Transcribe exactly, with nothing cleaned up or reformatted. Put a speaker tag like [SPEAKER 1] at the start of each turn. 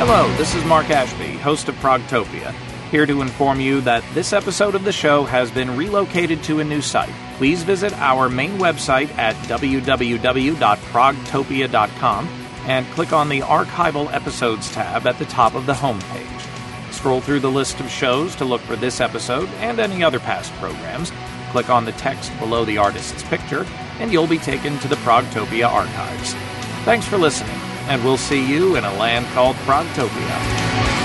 [SPEAKER 1] Hello, this is Mark Ashby, host of Progtopia, here to inform you that this episode of the show has been relocated to a new site. Please visit our main website at w w w dot progtopia dot com and click on the Archival Episodes tab at the top of the homepage. Scroll through the list of shows to look for this episode and any other past programs. Click on the text below the artist's picture, and you'll be taken to the Progtopia archives. Thanks for listening, and we'll see you in a land called Progtopia.